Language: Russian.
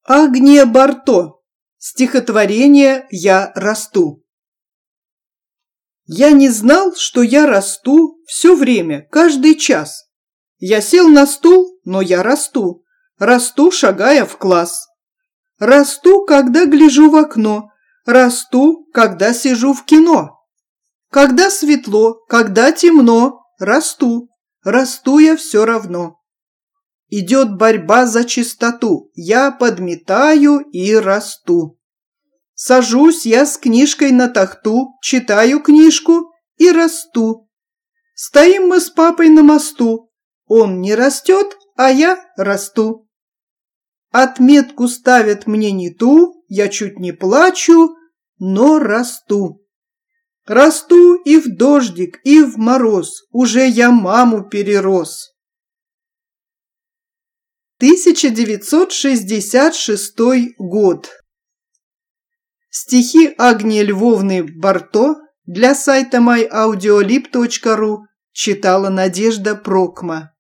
Агния Барто. Стихотворение «Я расту». Я не знал, что я расту все время, каждый час. Я сел на стул, но я расту. Расту, шагая в класс. Расту, когда гляжу в окно. Расту, когда сижу в кино. Когда светло, когда темно. Расту. Расту я все равно. Идет борьба за чистоту. Я подметаю и расту. Сажусь я с книжкой на тахту, читаю книжку и расту. Стоим мы с папой на мосту. Он не растет, а я расту. Отметку ставят мне не ту, я чуть не плачу, но расту. Расту и в дождик, и в мороз, уже я маму перерос. 1966 год. Стихи Агнии Львовны Барто для сайта myaudiolib.ru читала Надежда Прокма.